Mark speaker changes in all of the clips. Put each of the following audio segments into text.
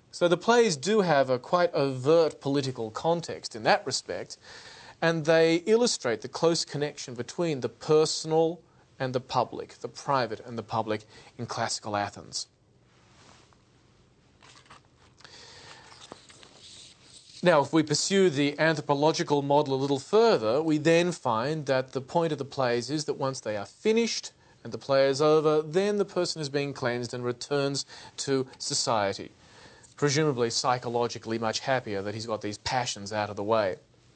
Speaker 1: So the plays do have a quite overt political context in that respect, and they illustrate the close connection between the personal and the public, the private and the public in classical Athens. Now, if we pursue the anthropological model a little further, we then find that the point of the plays is that once they are finished and the play is over, then the person is being cleansed and returns to society, presumably psychologically much happier that he's got these passions out of the way.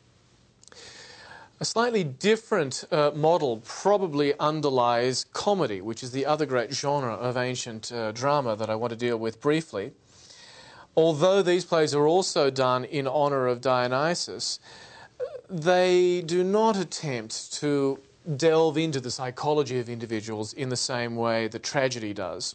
Speaker 1: A slightly different model probably underlies comedy, which is the other great genre of ancient drama that I want to deal with briefly. Although these plays are also done in honour of Dionysus, they do not attempt to delve into the psychology of individuals in the same way that tragedy does.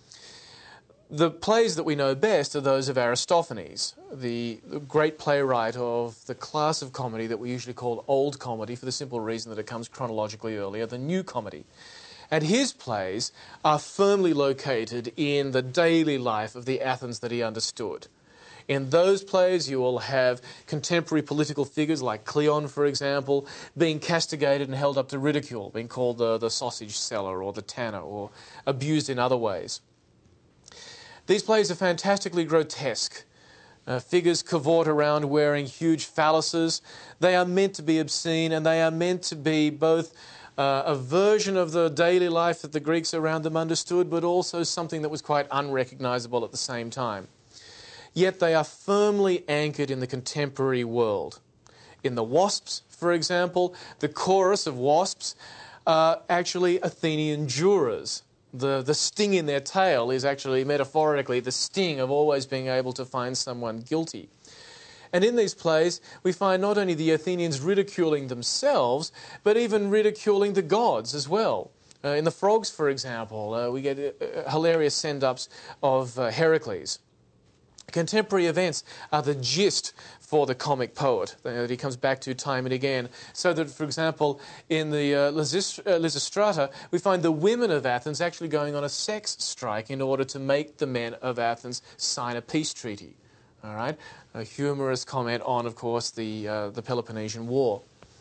Speaker 1: The plays that we know best are those of Aristophanes, the great playwright of the class of comedy that we usually call old comedy, for the simple reason that it comes chronologically earlier than new comedy. And his plays are firmly located in the daily life of the Athens that he understood. In those plays, you will have contemporary political figures like Cleon, for example, being castigated and held up to ridicule, being called the sausage seller or the tanner, or abused in other ways. These plays are fantastically grotesque. Figures cavort around wearing huge phalluses. They are meant to be obscene, and they are meant to be both a version of the daily life that the Greeks around them understood, but also something that was quite unrecognizable at the same time. Yet they are firmly anchored in the contemporary world. In the Wasps, for example, the chorus of wasps are actually Athenian jurors. The sting in their tail is actually metaphorically the sting of always being able to find someone guilty. And in these plays, we find not only the Athenians ridiculing themselves, but even ridiculing the gods as well. In the Frogs, for example, we get hilarious send-ups of Heracles. Contemporary events are the gist for the comic poet that he comes back to time and again. So that, for example, in the Lysistrata, we find the women of Athens actually going on a sex strike in order to make the men of Athens sign a peace treaty. All right, a humorous comment on, of course, the Peloponnesian War.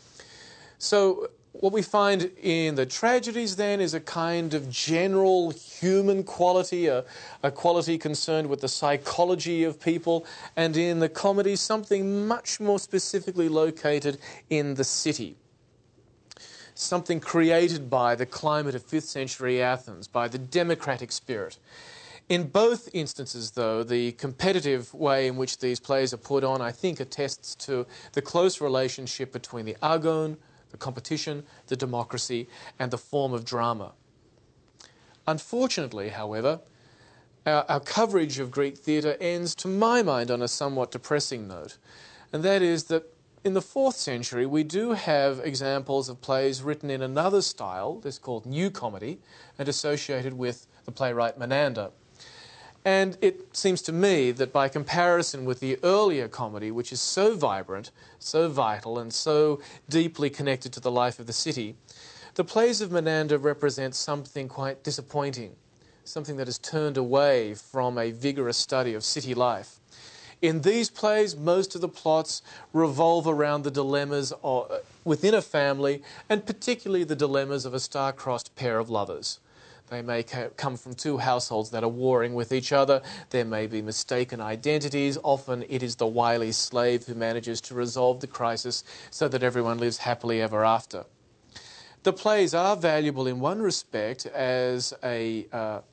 Speaker 1: So what we find in the tragedies then is a kind of general human quality, a quality concerned with the psychology of people, and in the comedies something much more specifically located in the city. Something created by the climate of 5th century Athens, by the democratic spirit. In both instances, though, the competitive way in which these plays are put on, I think, attests to the close relationship between the agon, the competition, the democracy, and the form of drama. Unfortunately, however, our coverage of Greek theatre ends, to my mind, on a somewhat depressing note, and that is that in the 4th century we do have examples of plays written in another style, this called New Comedy, and associated with the playwright Menander. And it seems to me that by comparison with the earlier comedy, which is so vibrant, so vital, and so deeply connected to the life of the city, the plays of Menander represent something quite disappointing, something that has turned away from a vigorous study of city life. In these plays, most of the plots revolve around the dilemmas within a family, and particularly the dilemmas of a star-crossed pair of lovers. They may come from two households that are warring with each other. There may be mistaken identities. Often it is the wily slave who manages to resolve the crisis so that everyone lives happily ever after. The plays are valuable in one respect as a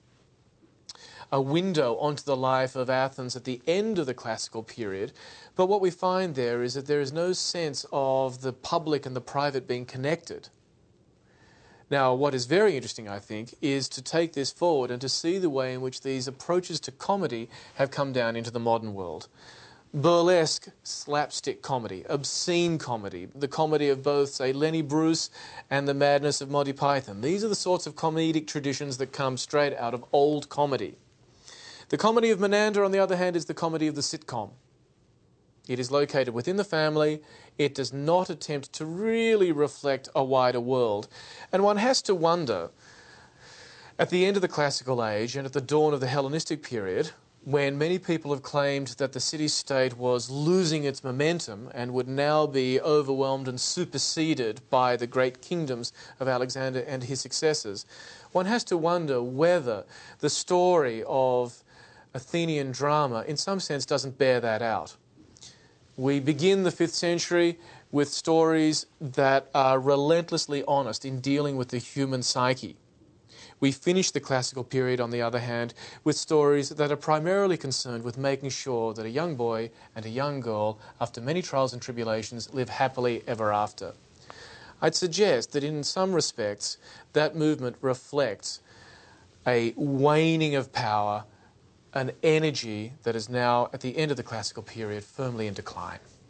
Speaker 1: window onto the life of Athens at the end of the classical period. But what we find there is that there is no sense of the public and the private being connected. Now, what is very interesting, I think, is to take this forward and to see the way in which these approaches to comedy have come down into the modern world. Burlesque, slapstick comedy, obscene comedy, the comedy of both, say, Lenny Bruce and the madness of Monty Python. These are the sorts of comedic traditions that come straight out of old comedy. The comedy of Menander, on the other hand, is the comedy of the sitcom. It is located within the family. It does not attempt to really reflect a wider world. And one has to wonder, at the end of the classical age and at the dawn of the Hellenistic period, when many people have claimed that the city-state was losing its momentum and would now be overwhelmed and superseded by the great kingdoms of Alexander and his successors, one has to wonder whether the story of Athenian drama, in some sense, doesn't bear that out. We begin the 5th century with stories that are relentlessly honest in dealing with the human psyche. We finish the classical period, on the other hand, with stories that are primarily concerned with making sure that a young boy and a young girl, after many trials and tribulations, live happily ever after. I'd suggest that in some respects, that movement reflects a waning of power, an energy that is now, at the end of the classical period, firmly in decline.